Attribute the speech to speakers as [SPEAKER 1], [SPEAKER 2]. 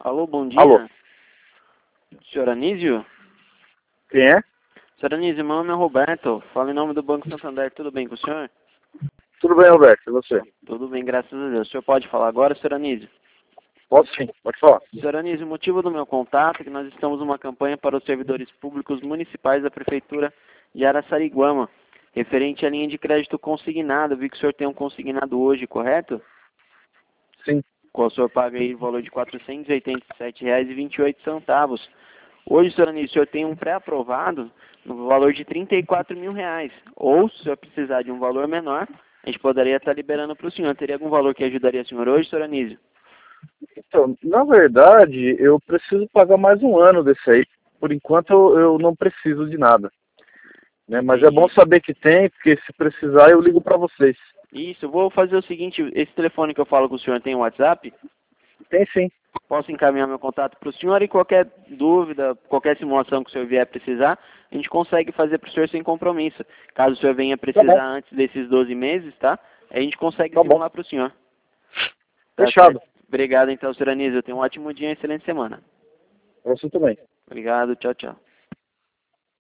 [SPEAKER 1] Alô, bom dia.
[SPEAKER 2] Alô,
[SPEAKER 1] Senhor Anísio?
[SPEAKER 2] quem é?
[SPEAKER 1] Senhor Anísio, meu nome é Roberto. Falo em nome do Banco Santander. Tudo bem com o senhor?
[SPEAKER 2] Tudo bem, Roberto, e você?
[SPEAKER 1] Tudo bem, graças a Deus. O senhor pode falar agora, senhor Anísio?
[SPEAKER 2] Posso sim, pode falar.
[SPEAKER 1] Senhor Anísio, o motivo do meu contato é que nós estamos numa campanha para os servidores públicos municipais da Prefeitura de Araçariguama, referente à linha de crédito consignado. Vi que o senhor tem um consignado hoje, correto?
[SPEAKER 2] Sim.
[SPEAKER 1] Qual o senhor paga aí o valor de R$ 487,28. Hoje, senhor Anísio, o senhor tem um pré-aprovado no valor de R$ 34 mil. Ou, se o senhor precisar de um valor menor, a gente poderia estar liberando para o senhor. Teria algum valor que ajudaria o senhor hoje, senhor Anísio?
[SPEAKER 2] Então, na verdade, eu preciso pagar mais um ano desse aí. Por enquanto, eu não preciso de nada. Né? Mas é bom
[SPEAKER 1] Entendi.
[SPEAKER 2] saber que tem, porque se precisar, eu ligo para vocês.
[SPEAKER 1] Isso, eu vou fazer o seguinte, esse telefone que eu falo com o senhor tem um WhatsApp?
[SPEAKER 2] Tem sim.
[SPEAKER 1] Posso encaminhar meu contato para o senhor e qualquer dúvida, qualquer simulação que o senhor vier precisar, a gente consegue fazer para o senhor sem compromisso. Caso o senhor venha
[SPEAKER 2] Tá bom,
[SPEAKER 1] precisar antes desses 12 meses, tá? A gente consegue
[SPEAKER 2] tá bom.
[SPEAKER 1] simular para o senhor. Tá
[SPEAKER 2] Fechado.
[SPEAKER 1] certo. Obrigado então, senhor Anísio. Tenha um ótimo dia e excelente semana.
[SPEAKER 2] Pra você também.
[SPEAKER 1] Obrigado, tchau, tchau.